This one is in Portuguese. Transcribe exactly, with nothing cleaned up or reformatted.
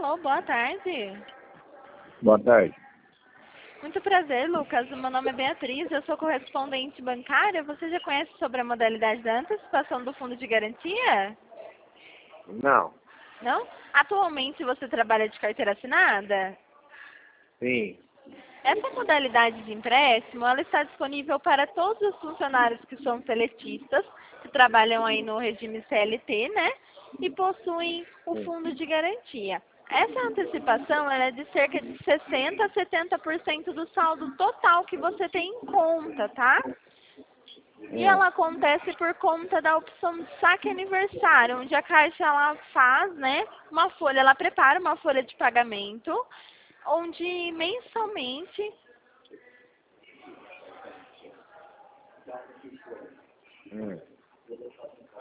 Alô, boa tarde. Boa tarde. Muito prazer, Lucas. O meu nome é Beatriz, eu sou correspondente bancária. Você já conhece sobre a modalidade da antecipação do fundo de garantia? Não. Não? Atualmente você trabalha de carteira assinada? Sim. Essa modalidade de empréstimo, ela está disponível para todos os funcionários que são seletistas, que trabalham aí no regime C L T, né? E possuem o Sim. fundo de garantia. Essa antecipação ela é de cerca de sessenta a setenta por cento do saldo total que você tem em conta, tá? E Hum. ela acontece por conta da opção de saque aniversário, onde a Caixa ela faz, né, uma folha, ela prepara uma folha de pagamento, onde mensalmente Hum.